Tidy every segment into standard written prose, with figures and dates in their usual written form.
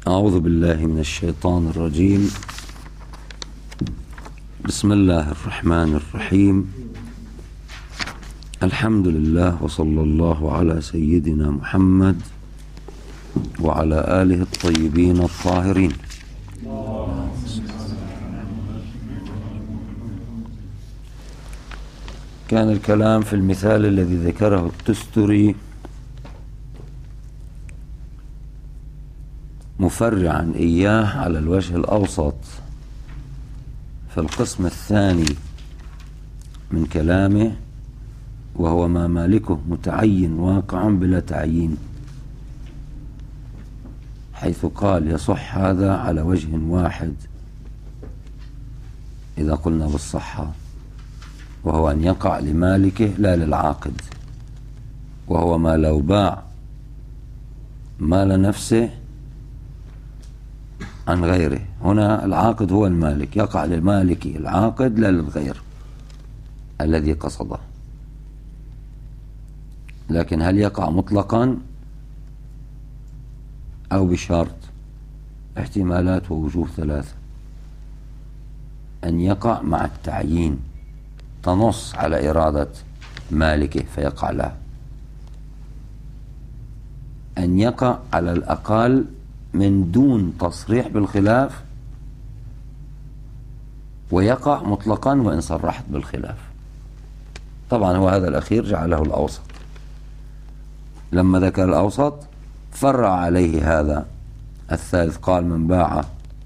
أعوذ بالله من الشيطان الرجيم. بسم الله الرحمن الرحيم. الحمد لله وصلى الله على سيدنا محمد وعلى آله الطيبين الطاهرين. كان الكلام في المثال الذي ذكره التستري مفرعا إياه على الوجه الأوسط في القسم الثاني من كلامه، وهو ما مالكه متعين واقع بلا تعيين، حيث قال يصح هذا على وجه واحد إذا قلنا بالصحة، وهو أن يقع لمالكه لا للعاقد، وهو ما لو باع مال نفسه عن غيره. هنا العاقد هو المالك، يقع للمالك العاقد لا للغير الذي قصده. لكن هل يقع مطلقا أو بشرط؟ احتمالات ووجوه ثلاثة: أن يقع مع التعيين، تنص على إرادة مالكه فيقع له، أن يقع على الأقل من دون تصريح بالخلاف، ويقع مطلقا وإن صرحت بالخلاف. طبعا هو هذا الأخير جعله الأوسط، لما ذكر الأوسط فرع عليه هذا الثالث، قال من باع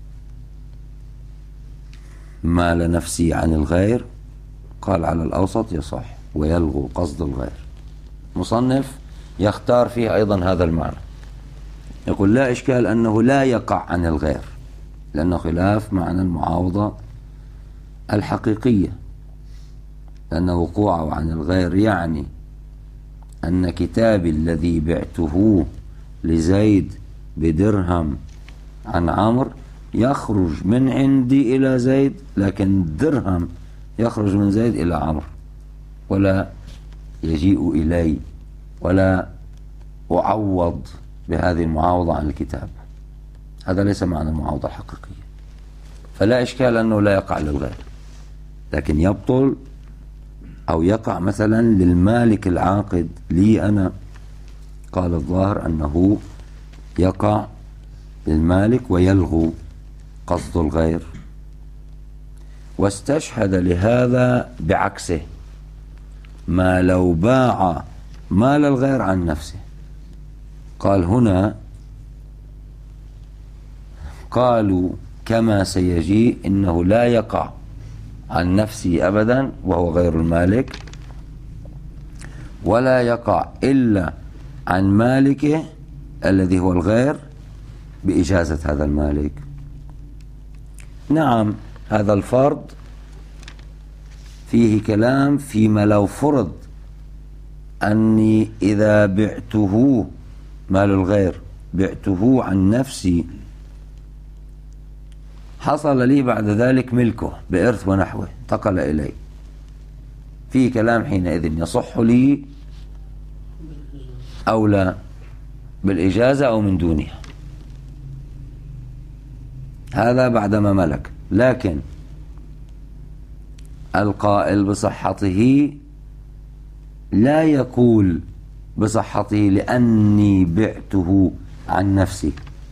مال نفسي عن الغير، قال على الأوسط يصح ويلغو قصد الغير. مصنف يختار فيه أيضا هذا المعنى، يقول لا إشكال أنه لا يقع عن الغير، لأنه خلاف معنى المعاوضة الحقيقية، لأن وقوعه عن الغير يعني أن كتابي الذي بعته لزيد بدرهم عن عمرو يخرج من عندي إلى زيد، لكن الدرهم يخرج من زيد إلى عمرو ولا يجيء إلي، ولا أعوض بهذه المعاوضة عن الكتاب. هذا ليس معنى المعاوضة الحقيقية، فلا إشكال أنه لا يقع للغير، لكن يبطل أو يقع مثلا للمالك العاقد لي أنا. قال الظاهر أنه يقع للمالك ويلغو قصد الغير، واستشهد لهذا بعكسه: ما لو باع مال الغير عن نفسه. قال هنا قالوا كما سيجيء إنه لا يقع عن نفسه أبدا وهو غير المالك، ولا يقع إلا عن مالكه الذي هو الغير بإجازة هذا المالك. نعم، هذا الفرض فيه كلام فيما لو فرض أني إذا بعته مال الغير بعته عن نفسي، حصل لي بعد ذلك ملكه بإرث ونحوه، انتقل إلي، فيه كلام حينئذ يصح لي أو لا، بالإجازة أو من دونها، هذا بعدما ملك. لكن القائل بصحته لا يقول بصحته لأني بعته عن نفسي،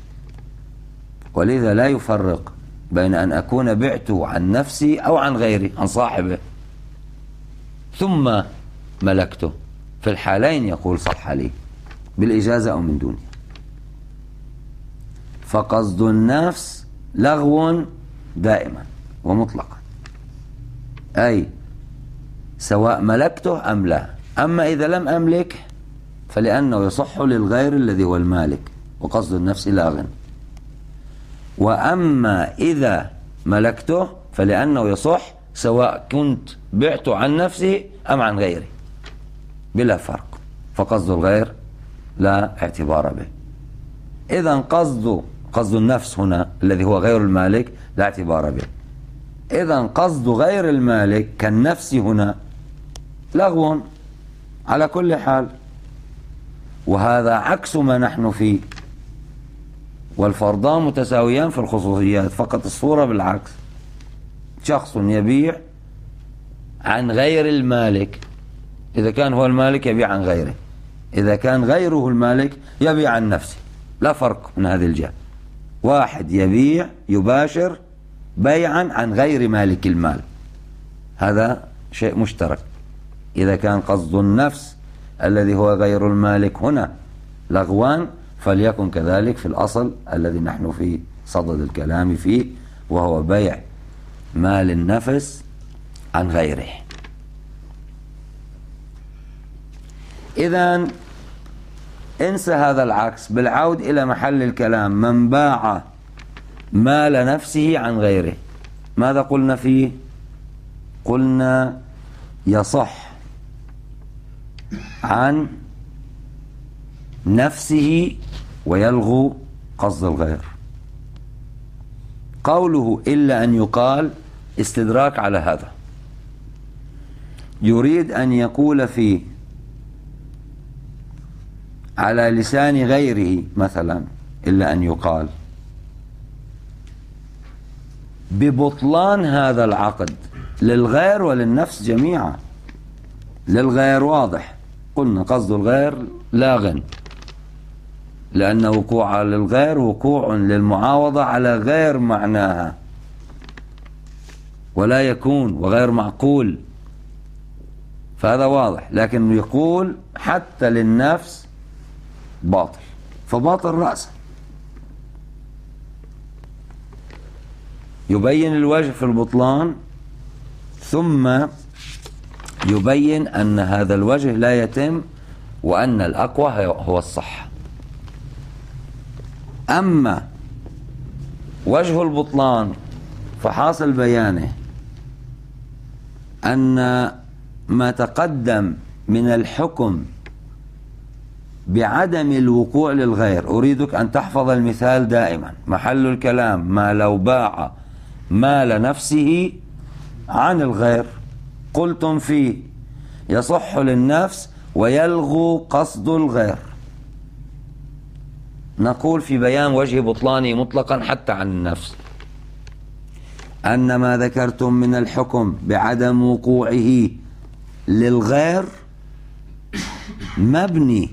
ولذا لا يفرق بين أن أكون بعته عن نفسي أو عن غيري، عن صاحبه، ثم ملكته. في الحالين يقول صح لي بالإجازة أو من دونها. فقصد النفس لغو دائما ومطلقا، أي سواء ملكته أم لا. أما إذا لم أملك فلأنه يصح للغير الذي هو المالك، وقصد النفس لاغ. وأما إذا ملكته فلأنه يصح سواء كنت بعته عن نفسي أم عن غيري بلا فرق، فقصد الغير لا اعتبار به. إذن قصد النفس هنا الذي هو غير المالك لا اعتبار به. إذن قصد غير المالك كالنفس هنا لغو على كل حال، وهذا عكس ما نحن فيه. والفرضان متساويان في الخصوصيات، فقط الصورة بالعكس. شخص يبيع عن غير المالك، إذا كان هو المالك يبيع عن غيره، إذا كان غيره المالك يبيع عن نفسه، لا فرق من هذه الجهة. واحد يبيع يباشر بيعا عن غير مالك المال، هذا شيء مشترك. إذا كان قصد النفس الذي هو غير المالك هنا لغوان، فليكن كذلك في الأصل الذي نحن في صدد الكلام فيه، وهو بيع مال النفس عن غيره. إذن انسى هذا العكس، بالعود إلى محل الكلام. من باع مال نفسه عن غيره، ماذا قلنا فيه؟ قلنا يصح عن نفسه ويلغو قصد الغير. قوله إلا أن يقال استدراك على هذا، يريد أن يقول فيه على لسان غيره مثلا إلا أن يقال ببطلان هذا العقد للغير وللنفس جميعا. للغير واضح، قلنا قصد الغير لاغ، لأن وقوع للغير وقوع للمعاوضة على غير معناها، ولا يكون وغير معقول، فهذا واضح. لكن يقول حتى للنفس باطل، فباطل رأسا. يبين الوجه في البطلان، ثم يبين أن هذا الوجه لا يتم، وأن الأقوى هو الصح. أما وجه البطلان فحاصل بيانه أن ما تقدم من الحكم بعدم الوقوع للغير، أريدك أن تحفظ المثال دائما، محل الكلام ما لو باع مال نفسه عن الغير، قلتم فيه يصح للنفس ويلغو قصد الغير. نقول في بيان وجه بطلانه مطلقا حتى عن النفس أن ما ذكرتم من الحكم بعدم وقوعه للغير مبني،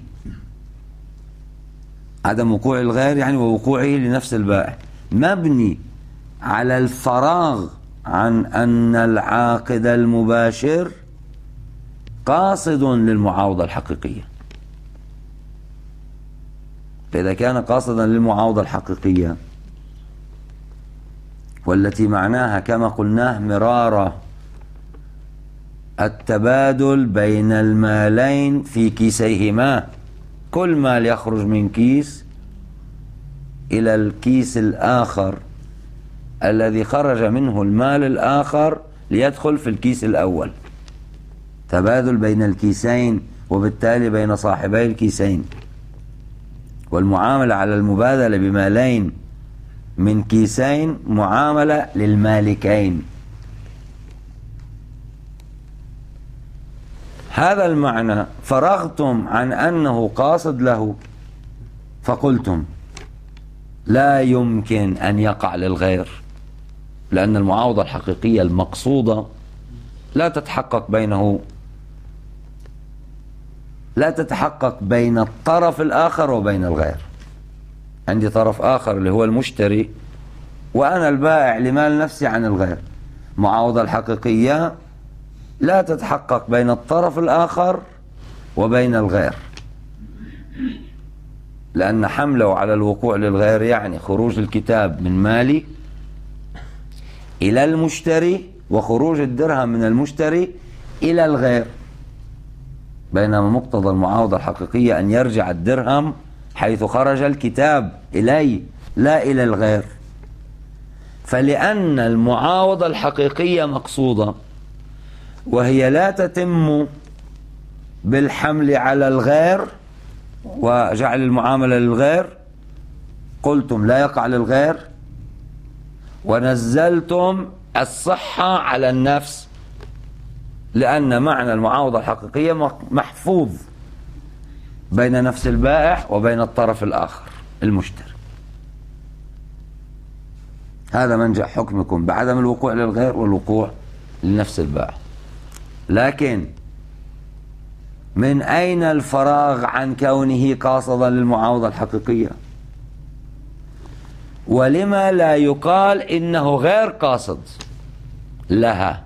عدم وقوع الغير يعني ووقوعه لنفس البائع، مبني على الفراغ عن أن العاقد المباشر قاصد للمعاوضة الحقيقية. فإذا كان قاصدا للمعاوضة الحقيقية والتي معناها كما قلناه مرارا التبادل بين المالين في كيسيهما، كل مال يخرج من كيس إلى الكيس الآخر الذي خرج منه المال الآخر ليدخل في الكيس الأول، تبادل بين الكيسين، وبالتالي بين صاحبي الكيسين. والمعاملة على المبادلة بمالين من كيسين معاملة للمالكين. هذا المعنى فرغتم عن أنه قاصد له، فقلتم لا يمكن أن يقع للغير، لأن المعاوضة الحقيقية المقصودة لا تتحقق بين الطرف الآخر وبين الغير. عندي طرف آخر اللي هو المشتري، وأنا البائع لمال نفسي عن الغير. معاوضة الحقيقية لا تتحقق بين الطرف الآخر وبين الغير، لأن حمله على الوقوع للغير يعني خروج الكتاب من مالي إلى المشتري، وخروج الدرهم من المشتري إلى الغير، بينما مقتضى المعاوضة الحقيقية أن يرجع الدرهم حيث خرج الكتاب إلي لا إلى الغير. فلأن المعاوضة الحقيقية مقصودة، وهي لا تتم بالحمل على الغير وجعل المعاملة للغير، قلتم لا يقع للغير، ونزلتم الصحة على النفس، لأن معنى المعاوضة الحقيقية محفوظ بين نفس البائع وبين الطرف الآخر المشتري. هذا منجح حكمكم بعدم الوقوع للغير والوقوع لنفس البائع. لكن من أين الفراغ عن كونه قاصدا للمعاوضة الحقيقية؟ ولما لا يقال إنه غير قاصد لها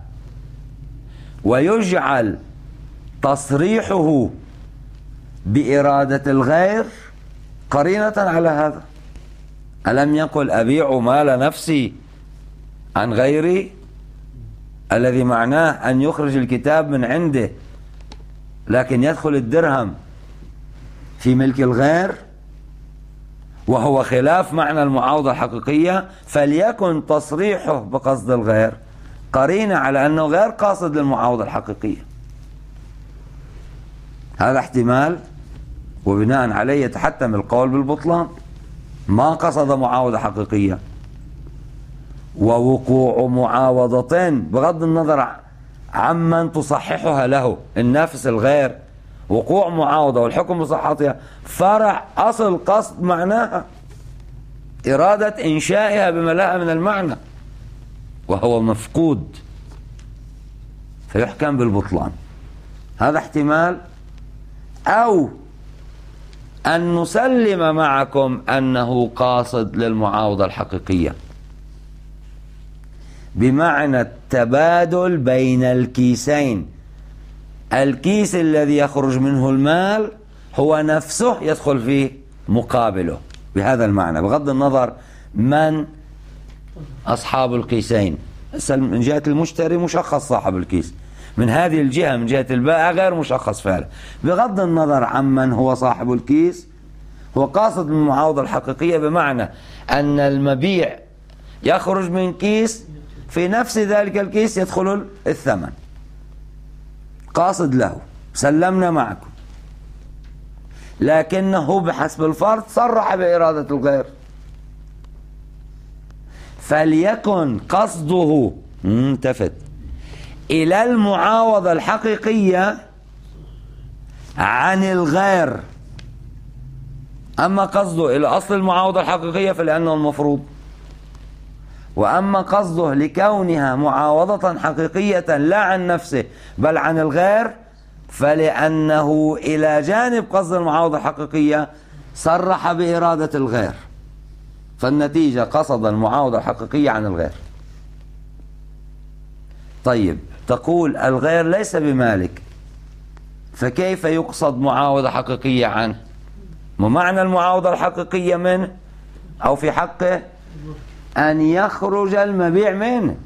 ويجعل تصريحه بإرادة الغير قرينة على هذا؟ ألم يقل أبيع مال نفسي عن غيري، الذي معناه أن يخرج الكتاب من عنده لكن يدخل الدرهم في ملك الغير، وهو خلاف معنى المعاوضة الحقيقية، فليكن تصريحه بقصد الغير قرينة على أنه غير قاصد للمعاوضة الحقيقية. هذا احتمال، وبناء عليه يتحتم القول بالبطلان. ما قصد معاوضة حقيقية، ووقوع معاوضة بغض النظر عمن تصححها له النفس الغير، وقوع معاوضة والحكم بصحتها فرع أصل قصد معناها إرادة إنشائها بما لها من المعنى، وهو مفقود فيحكم بالبطلان. هذا احتمال. أو أن نسلم معكم أنه قاصد للمعاوضة الحقيقية بمعنى التبادل بين الكيسين. الكيس الذي يخرج منه المال هو نفسه يدخل فيه مقابله بهذا المعنى، بغض النظر من أصحاب الكيسين. من جهة المشتري مشخص صاحب الكيس، من هذه الجهة من جهة البائع غير مشخص فعله. بغض النظر عمن هو صاحب الكيس، هو قاصد من المعاوضة الحقيقية بمعنى أن المبيع يخرج من كيس، في نفس ذلك الكيس يدخل الثمن، قاصد له، سلمنا معكم، لكنه بحسب الفرض صرح بإرادة الغير، فليكن قصده انتفت إلى المعاوضة الحقيقية عن الغير. أما قصده إلى أصل المعاوضة الحقيقية فلأنه المفروض، وأما قصده لكونها معاوضة حقيقية لا عن نفسه بل عن الغير فلأنه إلى جانب قصد المعاوضة الحقيقية صرح بإرادة الغير، فالنتيجة قصد المعاوضة الحقيقية عن الغير. طيب، تقول الغير ليس بمالك، فكيف يقصد معاوضة حقيقية عنه؟ ومعنى المعاوضة الحقيقية منه أو في حقه أن يخرج المبيع منه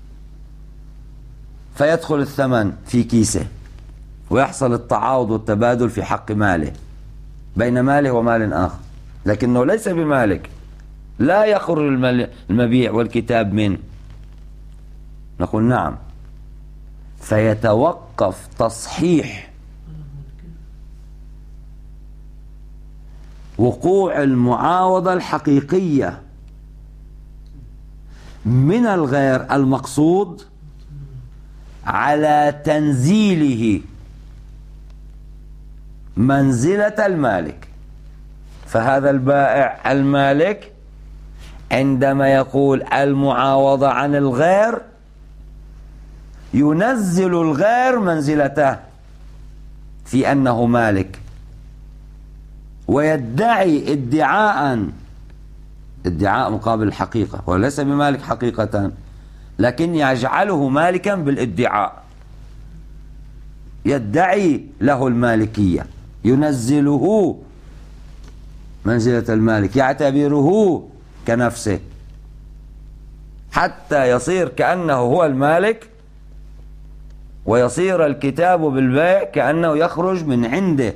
فيدخل الثمن في كيسه ويحصل التعاوض والتبادل في حق ماله بين ماله ومال آخر، لكنه ليس بمالك، لا يخرج المبيع والكتاب منه. نقول نعم، فيتوقف تصحيح وقوع المعاوضة الحقيقية من الغير المقصود على تنزيله منزلة المالك. فهذا البائع المالك عندما يقول المعاوضة عن الغير ينزل الغير منزلته في أنه مالك، ويدعي ادعاء مقابل الحقيقة، وليس بمالك حقيقة لكن يجعله مالكا بالادعاء، يدعي له المالكية، ينزله منزلة المالك، يعتبره كنفسه حتى يصير كأنه هو المالك، ويصير الكتاب بالبيع كأنه يخرج من عنده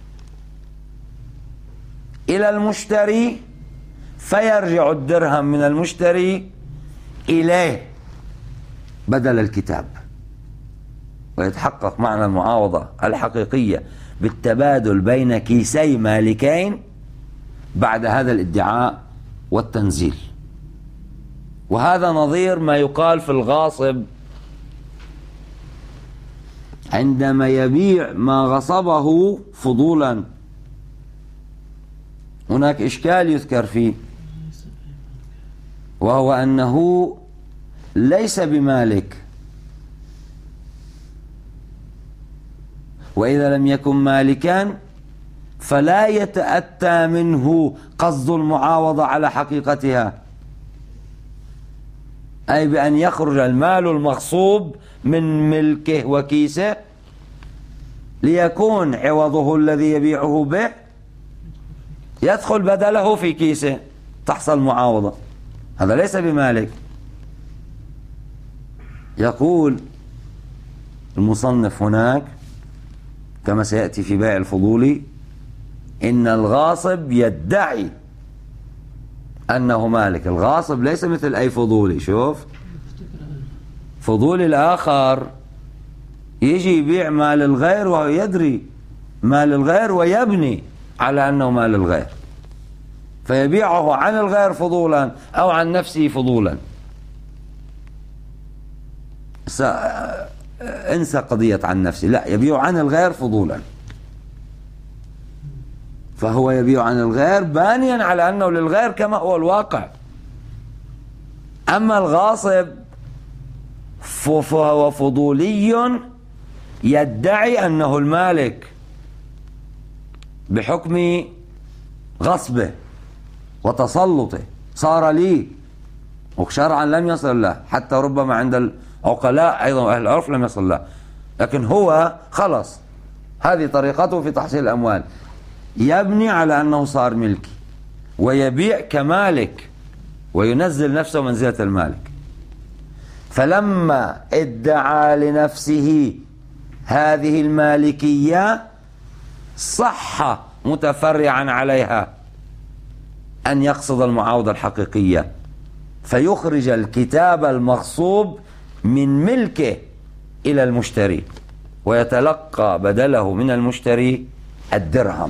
إلى المشتري، فيرجع الدرهم من المشتري إليه بدل الكتاب، ويتحقق معنى المعاوضة الحقيقية بالتبادل بين كيسي مالكين بعد هذا الادعاء والتنزيل. وهذا نظير ما يقال في الغاصب عندما يبيع ما غصبه فضولا. هناك إشكال يذكر فيه، وهو أنه ليس بمالك، وإذا لم يكن مالكا فلا يتأتى منه قصد المعاوضة على حقيقتها، أي بأن يخرج المال المغصوب من ملكه وكيسه ليكون عوضه الذي يبيعه به يدخل بدله في كيسه تحصل معاوضة. هذا ليس بمالك. يقول المصنف هناك كما سيأتي في بيع الفضولي إن الغاصب يدعي أنه مالك. الغاصب ليس مثل أي فضولي. شوف، فضولي الآخر يجي يبيع مال الغير وهو يدري مال الغير ويبني على أنه مال الغير، فيبيعه عن الغير فضولا أو عن نفسه فضولا. انسى قضية عن نفسه، لا، يبيع عن الغير فضولا، فهو يبيع عن الغير بانيا على أنه للغير كما هو الواقع. أما الغاصب فهو فضولي يدعي أنه المالك بحكم غصبه وتسلطه، صار لي وشرعا لم يصل له، حتى ربما عند العقلاء أيضا أهل العرف لم يصل له، لكن هو خلص هذه طريقته في تحصيل الأموال، يبني على أنه صار ملكي ويبيع كمالك وينزل نفسه منزلة المالك. فلما ادعى لنفسه هذه المالكية صح متفرعا عليها أن يقصد المعاوضة الحقيقية فيخرج الكتاب المغصوب من ملكه إلى المشتري ويتلقى بدله من المشتري الدرهم،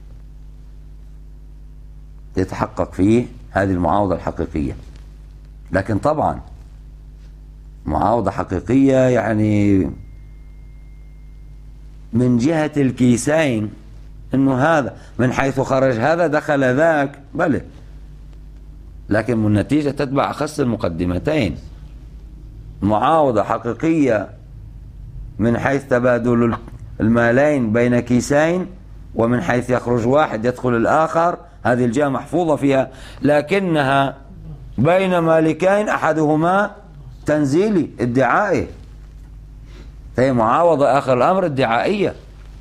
يتحقق فيه هذه المعاوضة الحقيقية. لكن طبعا معاوضة حقيقية يعني من جهة الكيسين، انه هذا من حيث خرج هذا دخل ذاك، بلى، لكن من النتيجة تتبع أخس المقدمتين. معاوضة حقيقية من حيث تبادل المالين بين كيسين، ومن حيث يخرج واحد يدخل الآخر، هذه الجهة محفوظة فيها، لكنها بين مالكين أحدهما تنزيلي ادعائي، فهي معاوضة آخر الأمر ادعائية.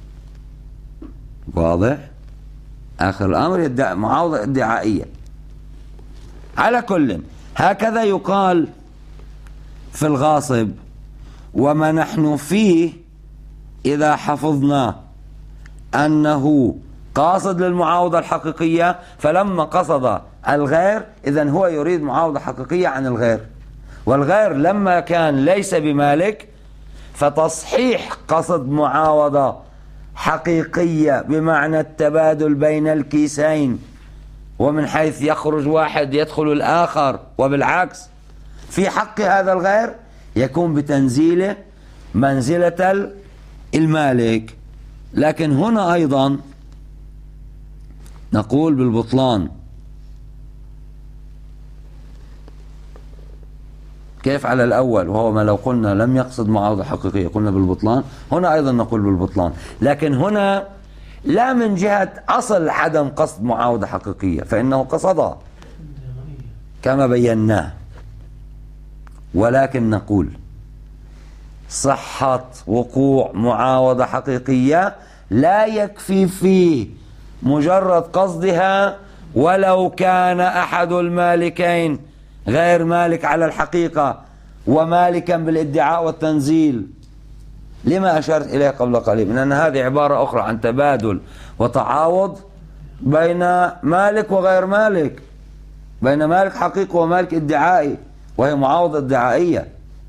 واضح؟ آخر الأمر معاوضة ادعائية. على كل هكذا يقال في الغاصب. وما نحن فيه إذا حفظنا أنه قاصد للمعاوضة الحقيقية، فلما قصد الغير إذن هو يريد معاوضة حقيقية عن الغير، والغير لما كان ليس بمالك فتصحيح قصد معاوضة حقيقية بمعنى التبادل بين الكيسين، ومن حيث يخرج واحد يدخل الآخر، وبالعكس في حق هذا الغير يكون بتنزيله منزلة المالك. لكن هنا أيضا نقول بالبطلان. كيف على الأول وهو ما لو قلنا لم يقصد معاوضة حقيقية قلنا بالبطلان، هنا أيضا نقول بالبطلان، لكن هنا لا من جهة أصل عدم قصد معاوضة حقيقية، فإنه قصدها كما بيناه، ولكن نقول صحة وقوع معاوضة حقيقية لا يكفي فيه مجرد قصدها ولو كان أحد المالكين غير مالك على الحقيقة ومالكا بالادعاء والتنزيل. لما أشرت إليه قبل قليل من أن هذه عبارة أخرى عن تبادل وتعاوض بين مالك وغير مالك، بين مالك حقيقي ومالك ادعائي، وهي معاوضة ادعائية.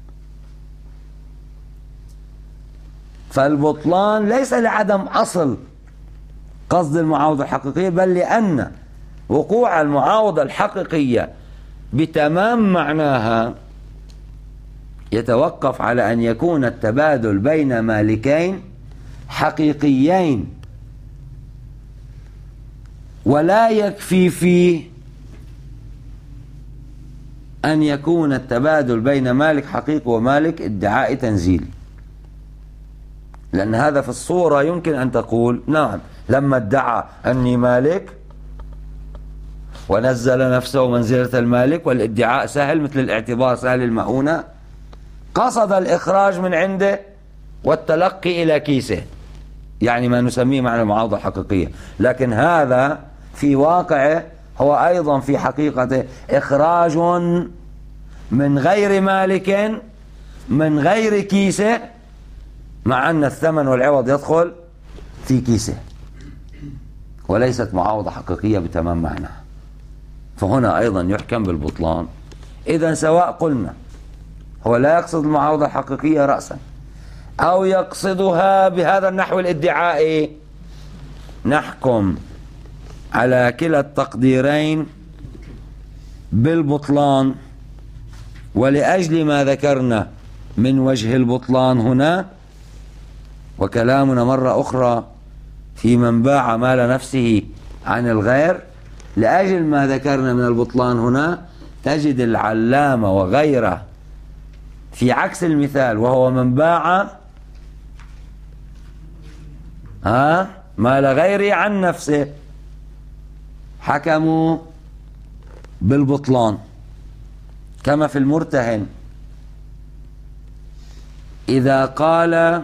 فالبطلان ليس لعدم أصل قصد المعاوضة الحقيقية، بل لأن وقوع المعاوضة الحقيقية بتمام معناها يتوقف على أن يكون التبادل بين مالكين حقيقيين، ولا يكفي فيه أن يكون التبادل بين مالك حقيقي ومالك ادعاء تنزيلي، لأن هذا في الصورة يمكن أن تقول نعم لما ادعى أني مالك ونزل نفسه منزلة المالك والادعاء سهل مثل الاعتبار سهل المؤونة، قصد الإخراج من عنده والتلقي إلى كيسه، يعني ما نسميه معنى المعاوضة الحقيقية. لكن هذا في واقعه هو أيضا في حقيقته إخراج من غير مالك من غير كيسه، مع أن الثمن والعوض يدخل في كيسه، وليست معاوضة حقيقية بتمام معناها. فهنا أيضا يحكم بالبطلان. إذن سواء قلنا هو لا يقصد المعاوضة الحقيقية رأسا أو يقصدها بهذا النحو الادعائي، نحكم على كلا التقديرين بالبطلان. ولأجل ما ذكرنا من وجه البطلان هنا، وكلامنا مرة أخرى في من باع مال نفسه عن الغير، لأجل ما ذكرنا من البطلان هنا تجد العلامة وغيره في عكس المثال، وهو من باع مال غيره عن نفسه، حكموا بالبطلان. كما في المرتهن إذا قال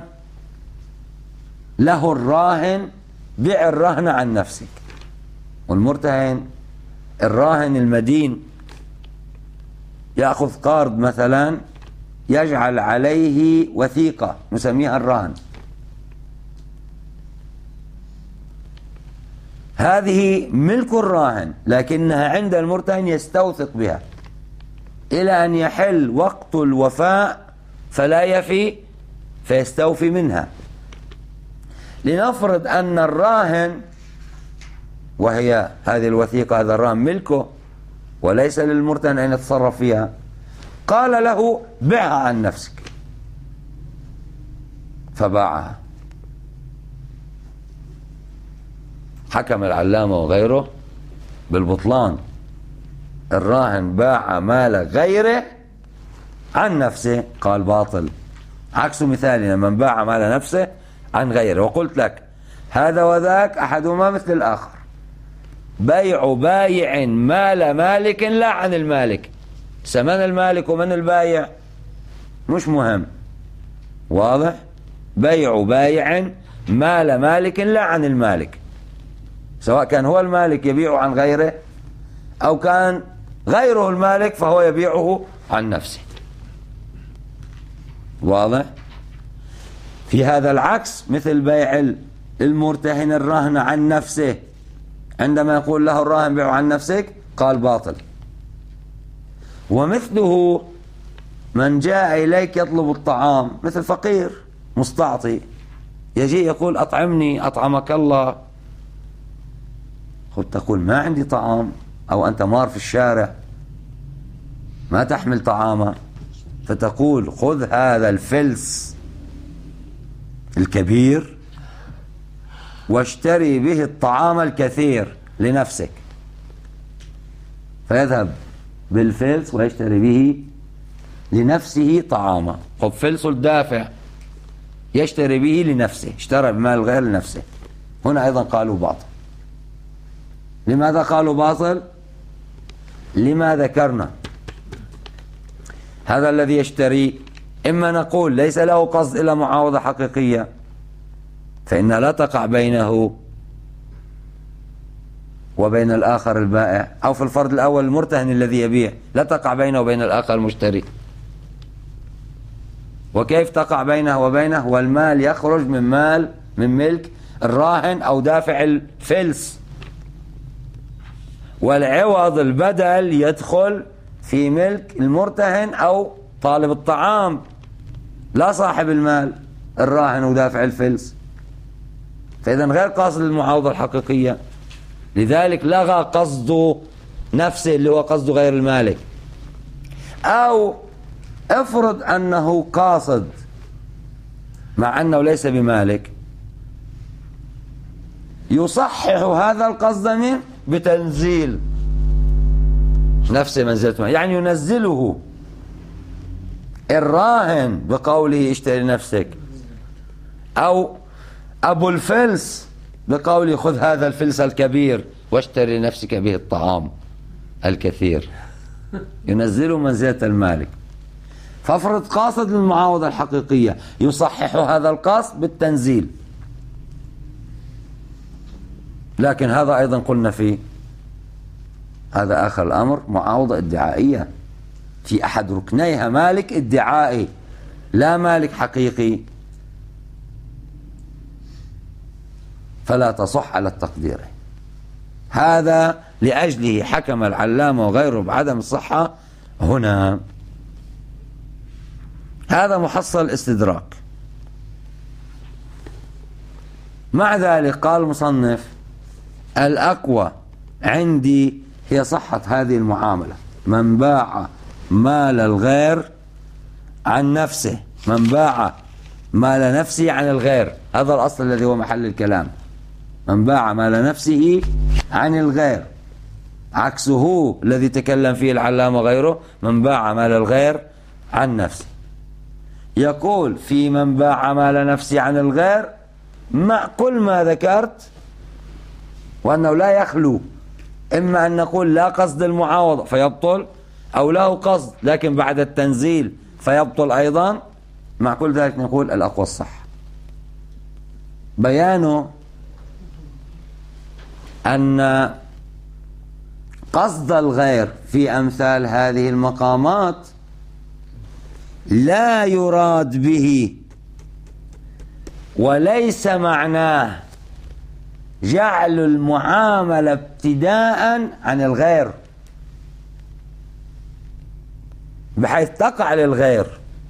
له الراهن بيع الرهن عن نفسك، والمرتهن الراهن المدين يأخذ قرض مثلا يجعل عليه وثيقة نسميها الرهن، هذه ملك الراهن لكنها عند المرتهن يستوثق بها إلى أن يحل وقت الوفاء فلا يفي فيستوفي منها. لنفرض أن الراهن، وهي هذه الوثيقة هذا الراهن ملكه وليس للمرتهن أن يتصرف فيها، قال له بيعها عن نفسك فباعها، حكم العلامة وغيره بالبطلان. الراهن باع مال غيره عن نفسه قال باطل، عكس مثالنا من باع مال نفسه عن غيره. وقلت لك هذا وذاك أحدهما مثل الآخر، بيع بايع مال مالك لا عن المالك، سمن المالك ومن البايع مش مهم، واضح؟ بيع بايع مال مالك لا عن المالك، سواء كان هو المالك يبيعه عن غيره أو كان غيره المالك فهو يبيعه عن نفسه، واضح؟ في هذا العكس مثل بيع المرتهن الرهن عن نفسه، عندما يقول له الراهن بيعه عن نفسك قال باطل. ومثله من جاء إليك يطلب الطعام، مثل فقير مستعطي يجي يقول أطعمني أطعمك الله، خذ تقول ما عندي طعام، أو أنت مار في الشارع ما تحمل طعاما، فتقول خذ هذا الفلس الكبير واشتري به الطعام الكثير لنفسك، فيذهب بالفلس ويشتري به لنفسه طعاما. خذ فلس الدافع يشتري به لنفسه، اشترى بمال غير لنفسه. هنا أيضا قالوا باطل. لماذا قالوا باطل؟ لما ذكرنا. هذا الذي يشتري إما نقول ليس له قصد إلى معاوضة حقيقية فإنها لا تقع بينه وبين الآخر البائع، أو في الفرض الأول المرتهن الذي يبيع لا تقع بينه وبين الآخر المشتري. وكيف تقع بينه وبينه والمال يخرج من ملك الراهن أو دافع الفلس، والعوض البدل يدخل في ملك المرتهن أو طالب الطعام لا صاحب المال الراهن ودافع الفلس، فإذا غير قاصد المعاوضة الحقيقية. لذلك لغى قصد نفسه اللي هو قصد غير المالك. أو افرض أنه قاصد مع أنه ليس بمالك، يصحح هذا القصد منه بتنزيل نفسه منزلة يعني ينزله الراهن بقوله اشتري نفسك، أو أبو الفلس بقوله خذ هذا الفلس الكبير واشتري لنفسك به الطعام الكثير، ينزله منزلة المالك. فافرض قاصد للمعاوضة الحقيقية يصحح هذا القصد بالتنزيل، لكن هذا أيضا قلنا فيه هذا آخر الأمر معاوضة ادعائية، في أحد ركنيها مالك ادعائي لا مالك حقيقي، فلا تصح على التقدير. هذا لأجله حكم العلامة وغيره بعدم الصحة هنا. هذا محصل الاستدراك. مع ذلك قال المصنف الأقوى عندي هي صحة هذه المعاملة، من باع مال الغير عن نفسه، من باع مال نفسه عن الغير، هذا الأصل الذي هو محل الكلام، من باع مال نفسه عن الغير، عكسه الذي تكلم فيه العلامة غيره من باع مال الغير عن نفسه. يقول في من باع مال نفسه عن الغير مع كل ما ذكرت، وأنه لا يخلو إما أن نقول لا قصد المعاوضة فيبطل، أو له قصد لكن بعد التنزيل فيبطل أيضا. مع كل ذلك نقول الأقوى الصح. بيانه أن قصد الغير في أمثال هذه المقامات لا يراد به وليس معناه جعل المعاملة ابتداء عن الغير بحيث تقع للغير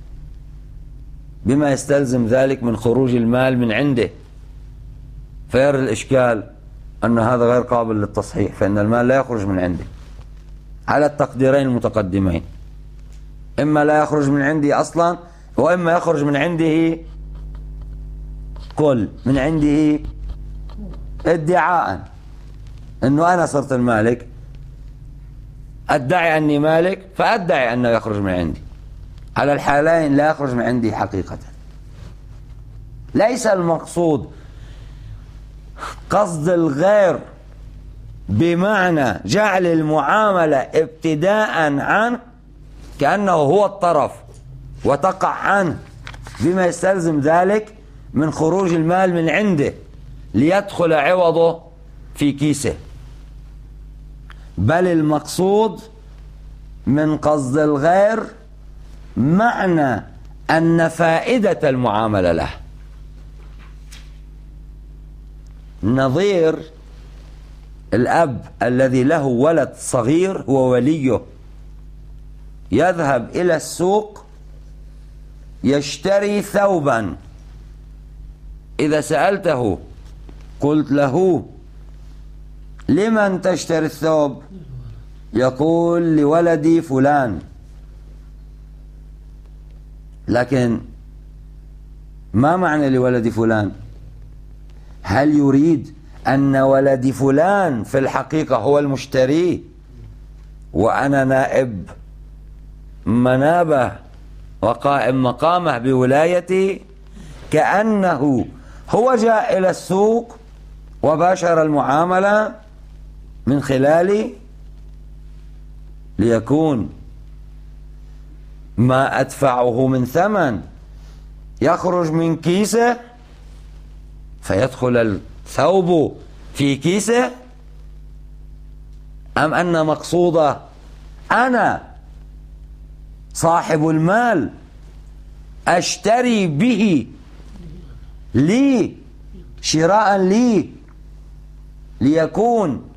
بما يستلزم ذلك من خروج المال من عنده، فيرى الإشكال أن هذا غير قابل للتصحيح، فإن المال لا يخرج من عنده على التقديرين المتقدمين، إما لا يخرج من عندي أصلا، وإما يخرج من عنده كل من عنده ادعاء أنه أنا صرت المالك، أدعي أني مالك فأدعي أنه يخرج من عندي. على الحالين لا يخرج من عندي حقيقة. ليس المقصود قصد الغير بمعنى جعل المعاملة ابتداء عنه كأنه هو الطرف وتقع عنه بما يستلزم ذلك من خروج المال من عنده ليدخل عوضه في كيسه، بل المقصود من قصد الغير معنى أن فائدة المعاملة له. نظير الأب الذي له ولد صغير هو وليه، يذهب إلى السوق يشتري ثوبا، إذا سألته قلت له لمن تشتري الثوب؟ يقول لولدي فلان، لكن ما معنى لولد فلان؟ هل يريد أن ولد فلان في الحقيقة هو المشتري وأنا نائب منابه وقائم مقامه بولايتي؟ كأنه هو جاء إلى السوق وباشر المعاملة من خلالي ليكون ما أدفعه من ثمن يخرج من كيسه فيدخل الثوب في كيسه، أم أن مقصوده أنا صاحب المال أشتري به لي شراء لي ليكون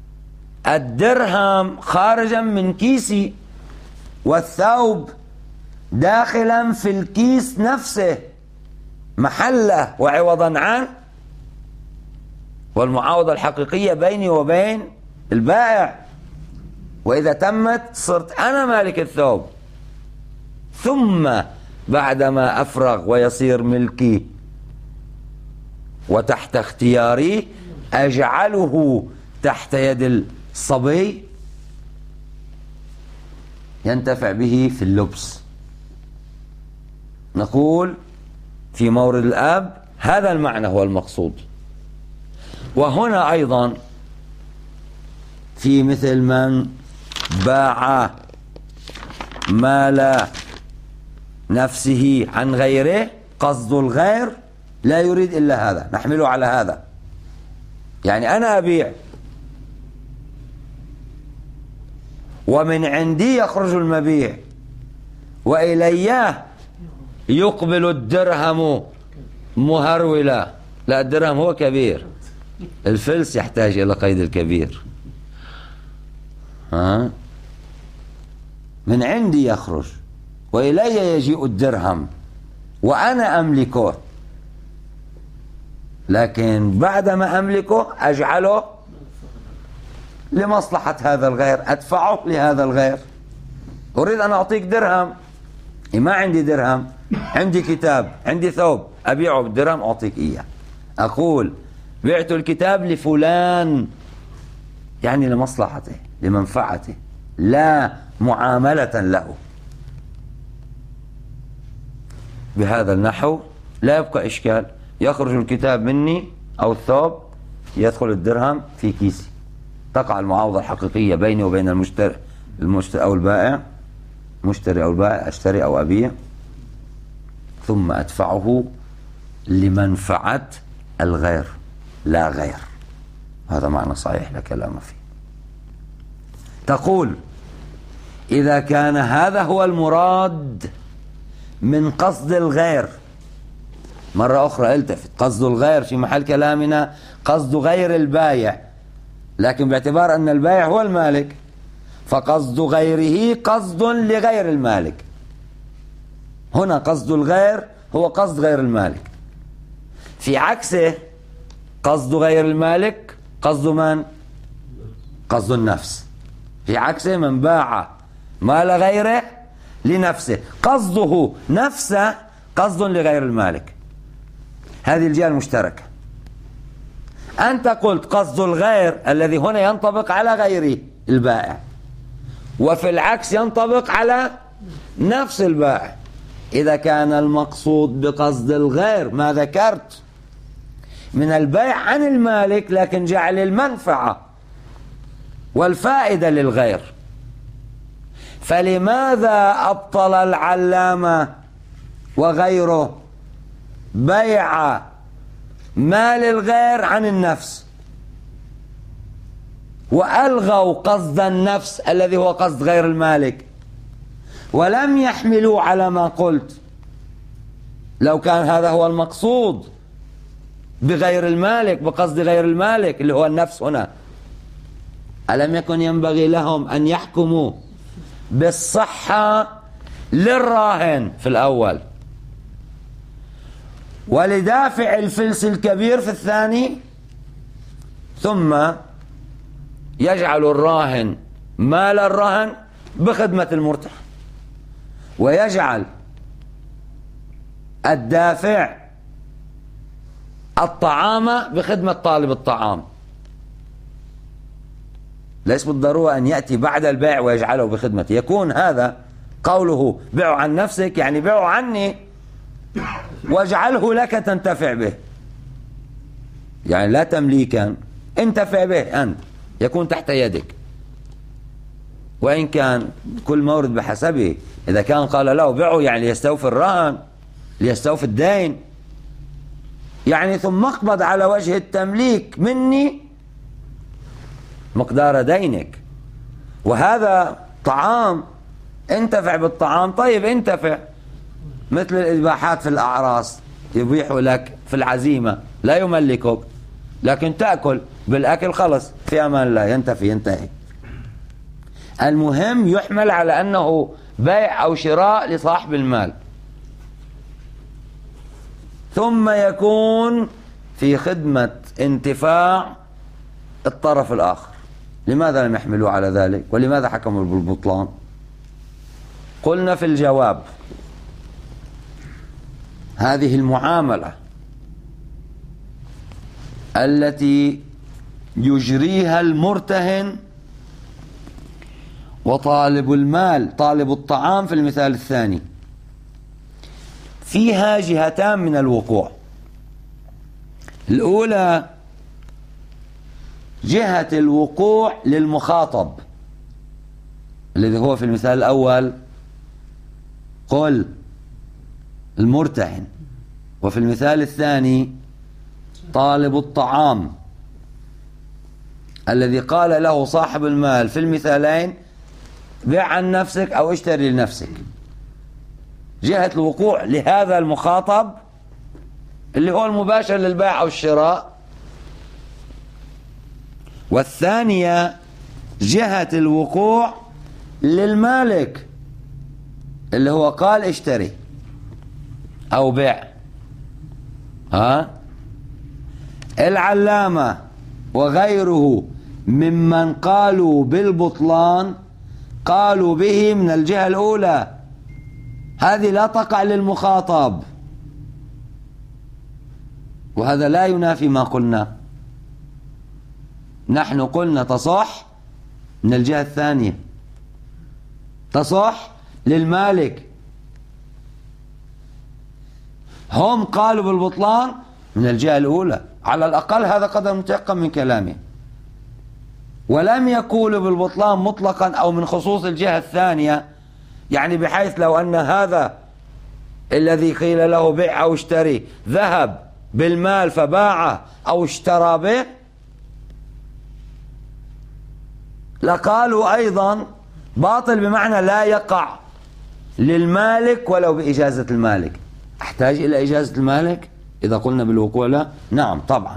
الدرهم خارجا من كيسي والثوب داخلا في الكيس نفسه محله وعوضا عنه، والمعاوضة الحقيقية بيني وبين البائع، وإذا تمت صرت أنا مالك الثوب، ثم بعدما أفرغ ويصير ملكي وتحت اختياري أجعله تحت يد الصبي ينتفع به في اللبس. نقول في مورد الآب هذا المعنى هو المقصود. وهنا أيضا في مثل من باع مال نفسه عن غيره، قصد الغير لا يريد إلا هذا، نحمله على هذا. يعني أنا أبيع ومن عندي يخرج المبيع وإلياه يقبل الدرهم مهرولا. لا، الدرهم هو كبير، الفلس يحتاج إلى قيد الكبير. من عندي يخرج وإلي يجيء الدرهم وأنا أملكه، لكن بعدما أملكه أجعله لمصلحة هذا الغير، أدفعه لهذا الغير. أريد أن أعطيك درهم، ما عندي درهم، عندي كتاب، عندي ثوب، أبيعه بالدرهم أعطيك إياه. أقول بعت الكتاب لفلان، يعني لمصلحته لمنفعته، لا معاملة له. بهذا النحو لا يبقى إشكال، يخرج الكتاب مني أو الثوب، يدخل الدرهم في كيسي، تقع المعاوضة الحقيقية بيني وبين المشتري أو البائع، مشتري أو البائع، أشتري أو أبيع، ثم أدفعه لمنفعة الغير لا غير. هذا معنى صحيح لا كلام فيه. تقول إذا كان هذا هو المراد من قصد الغير، مرة أخرى التفت، قصد الغير في محل كلامنا قصد غير البايع، لكن باعتبار أن البايع هو المالك فقصد غيره قصد لغير المالك. هنا قصد الغير هو قصد غير المالك، في عكسه قصد غير المالك قصد من؟ قصد النفس. في عكسه من باع مال غيره لنفسه، قصده نفسه قصد لغير المالك. هذه الجهة المشتركة. أنت قلت قصد الغير الذي هنا ينطبق على غيره البائع، وفي العكس ينطبق على نفس البائع. إذا كان المقصود بقصد الغير ما ذكرت من البيع عن المالك، لكن جعل المنفعة والفائدة للغير، فلماذا أبطل العلامة وغيره بيع مال الغير عن النفس، وألغوا قصد النفس الذي هو قصد غير المالك، ولم يحملوا على ما قلت؟ لو كان هذا هو المقصود بغير المالك، بقصد غير المالك اللي هو النفس هنا، ألم يكن ينبغي لهم أن يحكموا بالصحة للراهن في الأول ولدافع الفلس الكبير في الثاني، ثم يجعل الراهن مال الرهن بخدمة المرتهن، ويجعل الدافع الطعام بخدمة طالب الطعام. ليس بالضرورة أن يأتي بعد البيع ويجعله بخدمته. يكون هذا قوله بيعه عن نفسك، يعني بيعه عني واجعله لك تنتفع به، يعني لا تمليكا، انتفع به أنت، يكون تحت يدك. وإن كان كل مورد بحسبه، إذا كان قال له بيعه يعني ليستوفي الرهن، ليستوفي الدين، يعني ثم اقبض على وجه التمليك مني مقدار دينك، وهذا طعام، انتفع بالطعام. طيب انتفع، مثل الإباحات في الأعراس، يبيح لك في العزيمة، لا يملكك، لكن تأكل بالأكل، خلص في أمان الله، ينتفي، ينتهي. المهم يحمل على أنه بيع أو شراء لصاحب المال، ثم يكون في خدمة انتفاع الطرف الآخر. لماذا لم يحملوا على ذلك؟ ولماذا حكموا بالبطلان؟ قلنا في الجواب هذه المعاملة التي يجريها المرتهن وطالب المال طالب الطعام في المثال الثاني فيها جهتان من الوقوع. الأولى جهة الوقوع للمخاطب الذي هو في المثال الأول قل المرتهن، وفي المثال الثاني طالب الطعام الذي قال له صاحب المال في المثالين بيع عن نفسك أو اشتري لنفسك. جهة الوقوع لهذا المخاطب اللي هو المباشر للبيع أو الشراء، والثانية جهة الوقوع للمالك اللي هو قال اشتري أو بيع. العلامة وغيره ممن قالوا بالبطلان قالوا به من الجهة الأولى، هذه لا تقع للمخاطب، وهذا لا ينافي ما قلنا. نحن قلنا تصح من الجهة الثانية، تصح للمالك. هم قالوا بالبطلان من الجهة الأولى، على الأقل هذا قدر متيقن من كلامه، ولم يقولوا بالبطلان مطلقا أو من خصوص الجهة الثانية، يعني بحيث لو أن هذا الذي قيل له بيع أو اشتري ذهب بالمال فباعه أو اشترى به لقالوا أيضا باطل، بمعنى لا يقع للمالك ولو بإجازة المالك. أحتاج إلى إجازة المالك إذا قلنا بالوقوع؟ لا. نعم طبعا،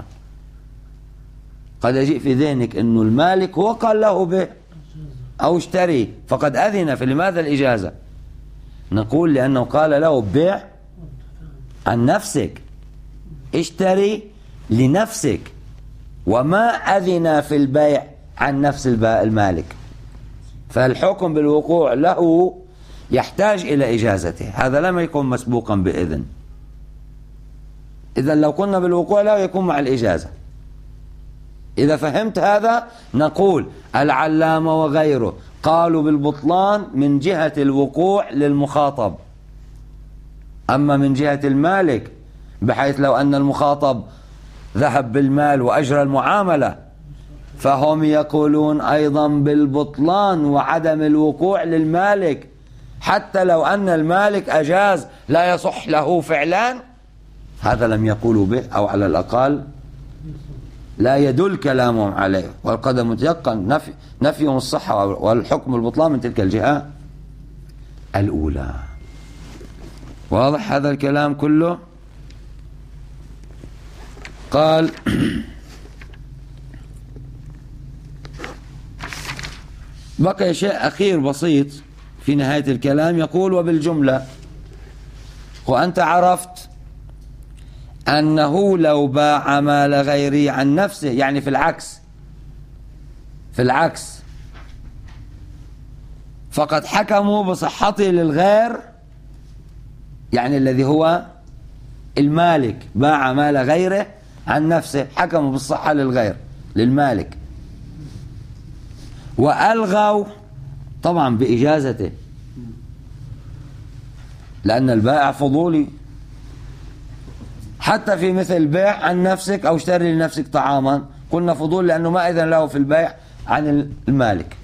قد يجيء في ذهنك أنه المالك هو قال له به أو اشتري فقد أذن، في لماذا الإجازة؟ نقول لأنه قال له بيع عن نفسك، اشتري لنفسك، وما أذن في البيع عن نفس المالك، فالحكم بالوقوع له يحتاج إلى إجازته، هذا لم يكن مسبوقا بإذن. إذا لو كنا بالوقوع له يكون مع الإجازة. إذا فهمت هذا نقول العلامة وغيره قالوا بالبطلان من جهة الوقوع للمخاطب، أما من جهة المالك بحيث لو أن المخاطب ذهب بالمال وأجرى المعاملة فهم يقولون أيضا بالبطلان وعدم الوقوع للمالك، حتى لو أن المالك أجاز لا يصح له فعلان، هذا لم يقولوا به، أو على الأقل لا يدل كلامهم عليه، وقد متيقن نفيهم الصحة والحكم البطلان من تلك الجهة الأولى. واضح هذا الكلام كله؟ قال بقي شيء أخير بسيط في نهاية الكلام، يقول وبالجملة وأنت عرفت أنه لو باع مال غيري عن نفسه، يعني في العكس فقد حكموا بصحته للغير، يعني الذي هو المالك باع مال غيره عن نفسه حكموا بالصحة للغير للمالك، وألغوا طبعا بإجازته، لأن البائع فضولي، حتى في مثل بيع عن نفسك أو اشتري لنفسك طعاما قلنا فضول لأنه ما إذن له في البيع عن المالك.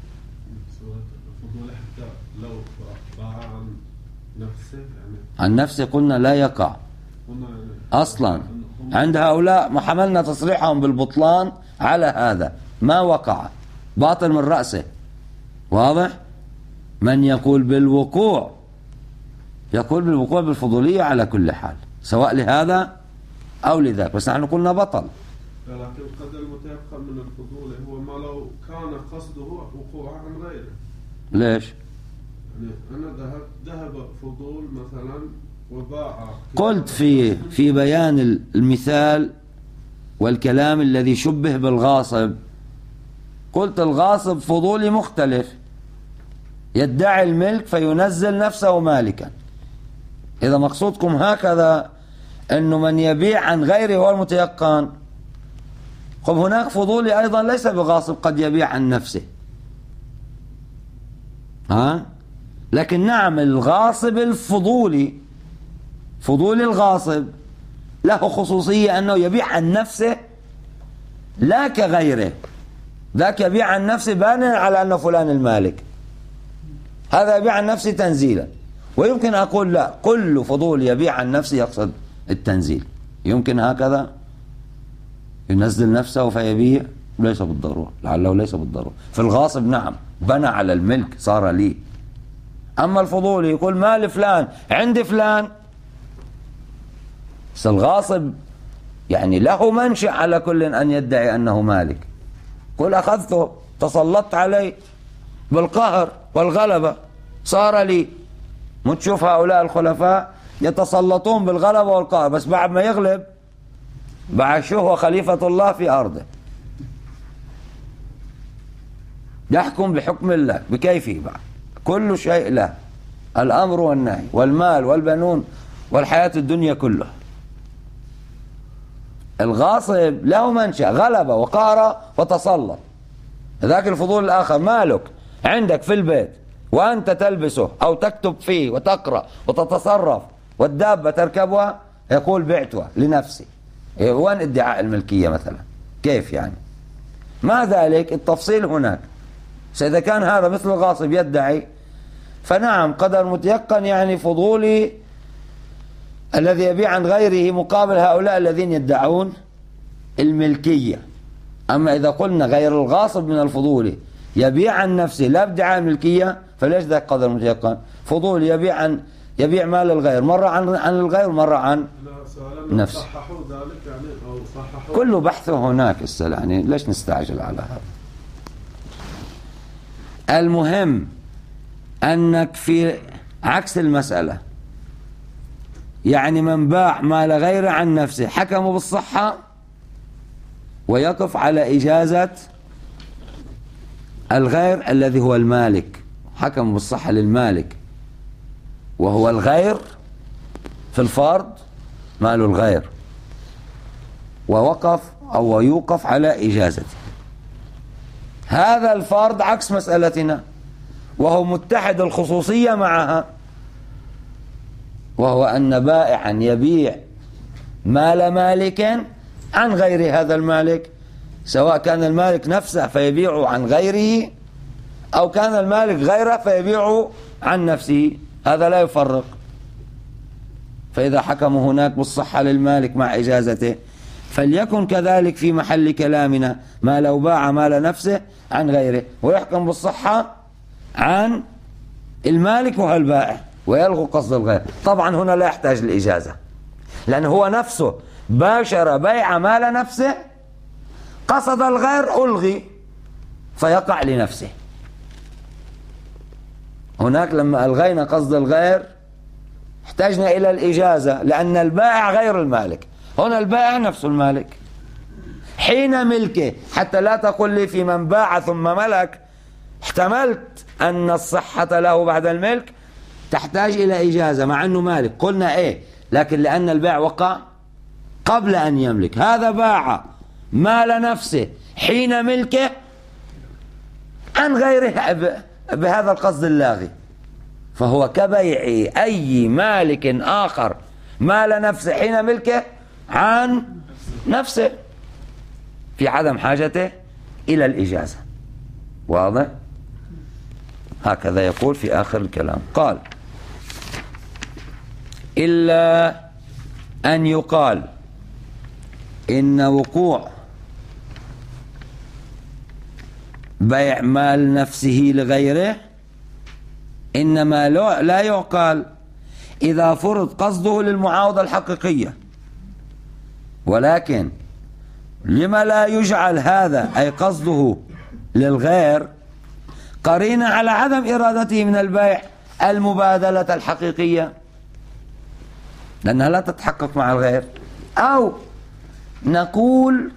فضول حتى لو باع عن نفسه يعني عن نفسه قلنا لا يقع أصلا عند هؤلاء، ما حملنا تصريحهم بالبطلان على هذا، ما وقع، باطل من رأسه. واضح؟ من يقول بالوقوع يقول بالوقوع بالفضولية على كل حال، سواء لهذا أو لذاك، بس نحن قلنا بطل. لكن قد المتيقن من الفضول هو ما لو كان قصده وقوع عن غيره. ليش؟ يعني أنا ذهب فضول مثلا وباع. قلت في بيان المثال والكلام الذي شبه بالغاصب، قلت الغاصب فضولي مختلف، يدعي الملك فينزل نفسه مالكا. إذا مقصودكم هكذا أنه من يبيع عن غيره هو المتيقن، خب هناك فضولي أيضا ليس بغاصب قد يبيع عن نفسه، لكن نعم الغاصب الفضولي، فضولي الغاصب له خصوصية أنه يبيع عن نفسه لا كغيره. ذاك يبيع عن نفسه بانيا على أنه فلان المالك، هذا يبيع عن نفسه تنزيلا. ويمكن أقول لا، كل فضول يبيع عن نفسه يقصد التنزيل، يمكن هكذا ينزل نفسه فيبيع، ليس بالضرورة، لعله ليس بالضرورة. في الغاصب نعم بنى على الملك صار لي. أما الفضول يقول مال فلان عند فلان، بس الغاصب يعني له منشأ على كل أن يدعي أنه مالك. قل أخذته، تسلطت عليه بالقهر والغلبة صار لي. متشوف هؤلاء الخلفاء يتسلطون بالغلبة والقهر، بس بعد ما يغلب بعشوه هو خليفة الله في أرضه، يحكم بحكم الله بكيفه بعد، كل شيء له الأمر والنهي والمال والبنون والحياة الدنيا كلها. الغاصب له منشأ غلبة وقهر وتسلط. ذاك الفضول الآخر مالك عندك في البيت وأنت تلبسه أو تكتب فيه وتقرأ وتتصرف والدابة تركبها، يقول بعتها لنفسي. وين ادعاء الملكية مثلا؟ كيف يعني؟ ما ذلك التفصيل هناك. إذا كان هذا مثل الغاصب يدعي فنعم قدر متيقن، يعني فضولي الذي يبيع عن غيره مقابل هؤلاء الذين يدعون الملكية. أما إذا قلنا غير الغاصب من الفضولي يبيع عن نفسه لا ادعاء الملكية، فليش ذاك قدر متيقن؟ فضول يبيع مال الغير، مرة عن الغير مرة عن نفسه. صححوا ذلك يعني أو صححوا، كله بحثه هناك يعني ليش نستعجل على هذا؟ المهم أنك في عكس المسألة، يعني من باع مال غيره عن نفسه حكموا بالصحة ويقف على إجازة الغير الذي هو المالك، حكموا بالصحة للمالك وهو الغير في الفرض مال الغير، ووقف أو يوقف على إجازته. هذا الفرض عكس مسألتنا، وهو متحد الخصوصية معها، وهو أن بائعا يبيع مال مالك عن غير هذا المالك، سواء كان المالك نفسه فيبيعه عن غيره أو كان المالك غيره فيبيعه عن نفسه، هذا لا يفرق. فإذا حكموا هناك بالصحة للمالك مع إجازته فليكن كذلك في محل كلامنا ما لو باع مال نفسه عن غيره ويحكم بالصحة عن المالك وهو البائع ويلغو قصد الغير. طبعا هنا لا يحتاج الإجازة، لأن هو نفسه باشر بيع مال نفسه، قصد الغير ألغي فيقع لنفسه. هناك لما ألغينا قصد الغير احتاجنا إلى الإجازة، لأن البائع غير المالك، هنا البائع نفس المالك حين ملكه. حتى لا تقول لي في من باع ثم ملك، احتملت أن الصحة له بعد الملك تحتاج إلى إجازة مع أنه مالك، قلنا إيه، لكن لأن البيع وقع قبل أن يملك. هذا باع مال نفسه حين ملكه عن غيره بهذا القصد اللاغي، فهو كبيع أي مالك آخر مال نفسه حين ملكه عن نفسه في عدم حاجته إلى الإجازة. واضح؟ هكذا يقول في آخر الكلام، قال إلا أن يقال إن وقوع بيع مال نفسه لغيره إنما لا يعقل إذا فرض قصده للمعاوضة الحقيقية، ولكن لما لا يجعل هذا أي قصده للغير قرينة على عدم إرادته من البيع المبادلة الحقيقية، لأنها لا تتحقق مع الغير. أو نقول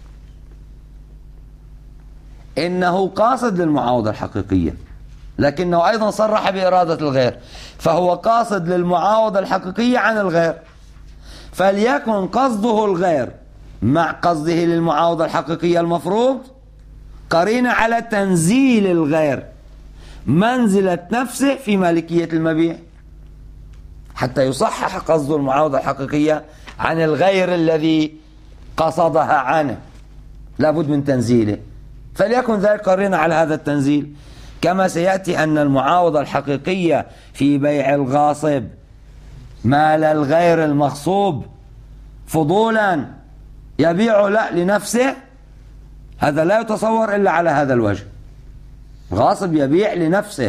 إنه قاصد للمعاوضة الحقيقية لكنه أيضا صرح بإرادة الغير، فهو قاصد للمعاوضة الحقيقية عن الغير، فليكن قصده الغير مع قصده للمعاوضة الحقيقية المفروض قرينة على تنزيل الغير منزلة نفسه في مالكية المبيع، حتى يصحح قصد المعاوضة الحقيقية عن الغير الذي قصدها عنه، لابد من تنزيله، فليكن ذلك قرينة على هذا التنزيل. كما سيأتي أن المعاوضة الحقيقية في بيع الغاصب مال الغير المغصوب فضولا يبيع لا لنفسه، هذا لا يتصور إلا على هذا الوجه. غاصب يبيع لنفسه،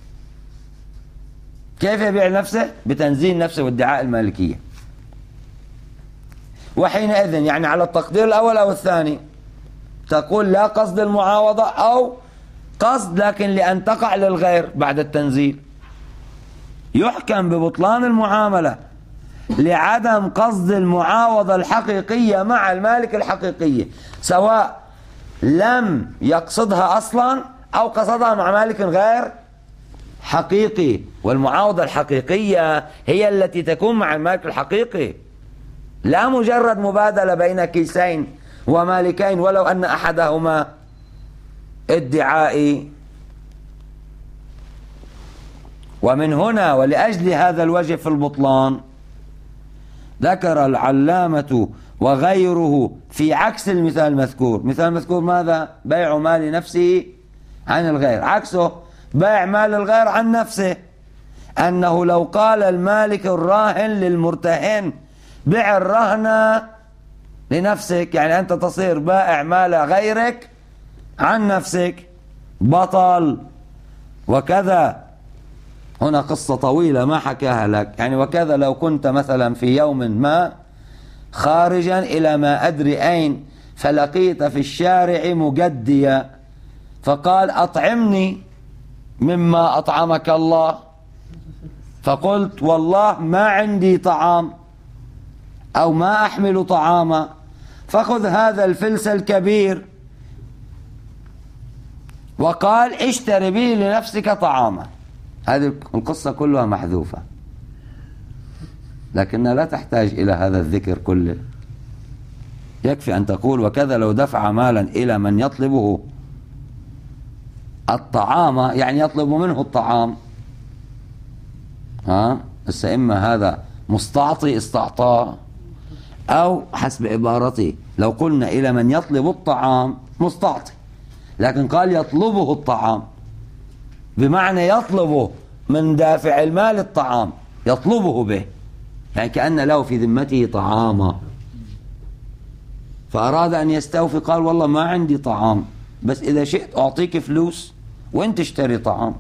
كيف يبيع لنفسه؟ بتنزيل نفسه وادعاء المالكية. وحينئذ يعني على التقدير الأول أو الثاني تقول لا قصد المعاوضة أو قصد لكن لأن تقع للغير بعد التنزيل، يحكم ببطلان المعاملة لعدم قصد المعاوضة الحقيقية مع المالك الحقيقية، سواء لم يقصدها أصلا أو قصدها مع مالك غير حقيقي. والمعاوضة الحقيقية هي التي تكون مع المالك الحقيقي، لا مجرد مبادلة بين كيسين ومالكين ولو أن أحدهما ادعائي. ومن هنا ولأجل هذا الوجه في البطلان ذكر العلامة وغيره في عكس المثال المذكور. مثال المذكور ماذا؟ بيع مال نفسه عن الغير، عكسه بيع مال الغير عن نفسه، أنه لو قال المالك الراهن للمرتهن بيع الرهن لنفسك، يعني أنت تصير بائع مال غيرك عن نفسك، بطل. وكذا هنا قصة طويلة ما حكاها لك، يعني وكذا لو كنت مثلا في يوم ما خارجا إلى ما أدري أين فلقيت في الشارع مجديا فقال أطعمني مما أطعمك الله، فقلت والله ما عندي طعام أو ما أحمل طعاما، فخذ هذا الفلس الكبير، وقال اشتري به لنفسك طعاما. هذه القصة كلها محذوفة، لكنها لا تحتاج إلى هذا الذكر كله. يكفي أن تقول وكذا لو دفع مالا إلى من يطلبه الطعام، يعني يطلب منه الطعام، إما هذا مستعطي استعطاء، أو حسب عبارتي لو قلنا إلى من يطلب الطعام مستعطي، لكن قال يطلبه الطعام بمعنى يطلبه من دافع المال الطعام، يطلبه به، يعني كأن له في ذمته طعاما، فأراد أن يستوفي قال والله ما عندي طعام، بس إذا شئت أعطيك فلوس وانت تشتري طعام.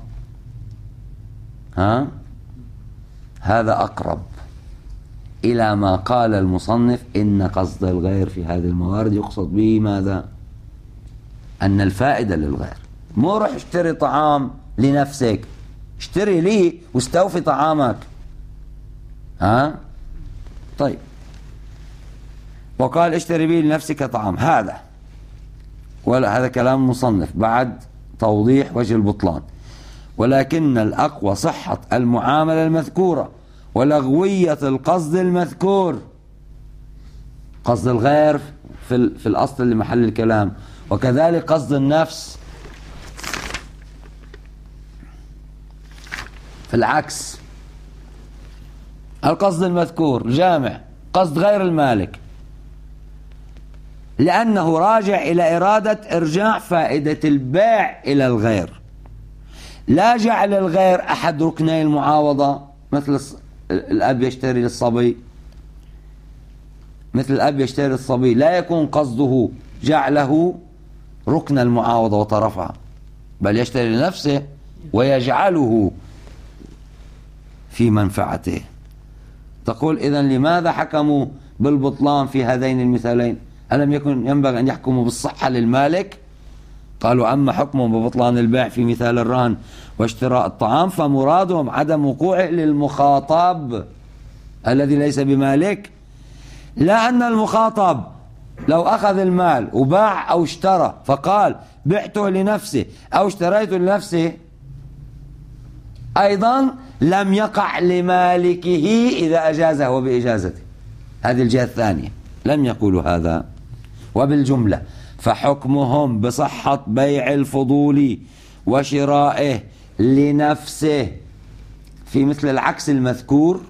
هذا أقرب إلى ما قال المصنف إن قصد الغير في هذه الموارد يقصد به ماذا؟ أن الفائدة للغير، مو روح اشتري طعام لنفسك، اشتري لي واستوفي طعامك. طيب، وقال اشتري به لنفسك طعام، هذا كلام مصنف بعد توضيح وجه البطلان. ولكن الأقوى صحة المعاملة المذكورة ولغوية القصد المذكور، قصد الغير في الأصل اللي محل الكلام، وكذلك قصد النفس في العكس. القصد المذكور جامع قصد غير المالك، لأنه راجع إلى إرادة إرجاع فائدة البيع إلى الغير، لا جعل الغير أحد ركني المعاوضة، مثل الأب يشتري للصبي، مثل الأب يشتري للصبي لا يكون قصده جعله ركن المعاوضة وطرفها، بل يشتري لنفسه ويجعله في منفعته. تقول إذن لماذا حكموا بالبطلان في هذين المثالين؟ ألم يكن ينبغي أن يحكموا بالصحة للمالك؟ قالوا أما حكمهم ببطلان البيع في مثال الرهن واشتراء الطعام فمرادهم عدم وقوعه للمخاطب الذي ليس بمالك، لا أن المخاطب لو أخذ المال وباع أو اشترى فقال بعته لنفسه أو اشتريته لنفسه أيضا لم يقع لمالكه إذا أجازه وبإجازته. هذه الجهة الثانية لم يقولوا هذا. وبالجملة فحكمهم بصحة بيع الفضول وشرائه لنفسه في مثل العكس المذكور،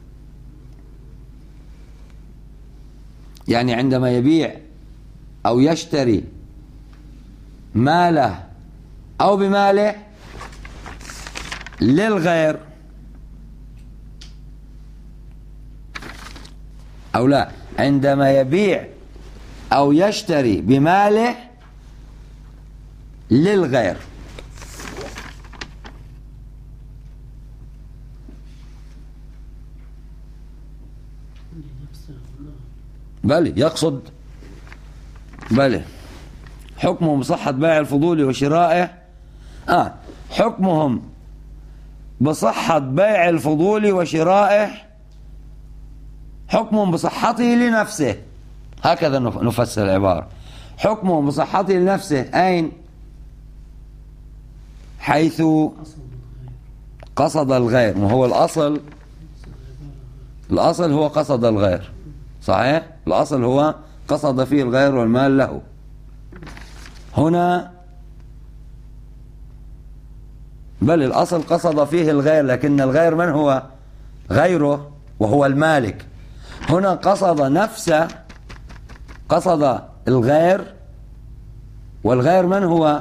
يعني عندما يبيع أو يشتري ماله أو بماله للغير، أو لا، عندما يبيع أو يشتري بماله للغير، بل يقصد حكمهم بصحة بيع الفضول وشرائه. حكمهم بصحة بيع الفضول وشرائه حكمهم بصحته لنفسه، هكذا نفسر العبارة. حكمهم بصحته لنفسه أين؟ حيث قصد الغير. ما هو الأصل هو قصد الغير، صحيح؟ الأصل هو قصد فيه الغير والمال له. هنا بل الأصل قصد فيه الغير، لكن الغير من هو؟ غيره وهو المالك. هنا قصد نفسه، قصد الغير، والغير من هو؟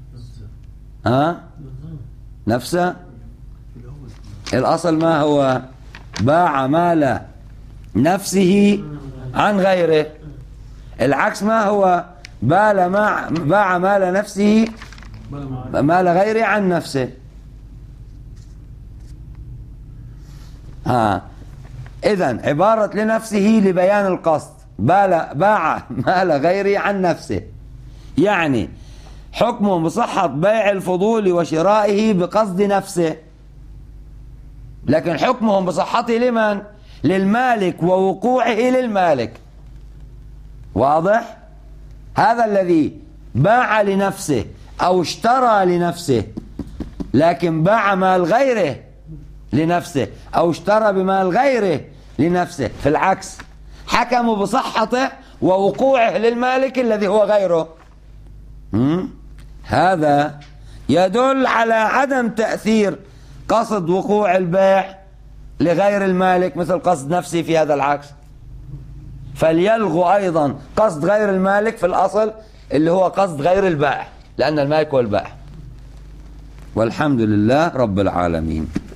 نفسه. الأصل ما هو؟ باع مال نفسه عن غيره. العكس ما هو؟ باع مال نفسه مال غيره عن نفسه. إذن عبارة لنفسه لبيان القصد، باع مال غيره عن نفسه، يعني حكمه بصحة بيع الفضول وشرائه بقصد نفسه، لكن حكمهم بصحته لمن؟ للمالك ووقوعه للمالك. واضح؟ هذا الذي باع لنفسه أو اشترى لنفسه، لكن باع مال غيره لنفسه أو اشترى بمال غيره لنفسه، في العكس حكموا بصحته ووقوعه للمالك الذي هو غيره. هذا يدل على عدم تأثير قصد وقوع البيع لغير المالك مثل قصد نفسه في هذا العكس، فليلغوا أيضا قصد غير المالك في الأصل اللي هو قصد غير البائع، لأن المالك هو البائع. والحمد لله رب العالمين.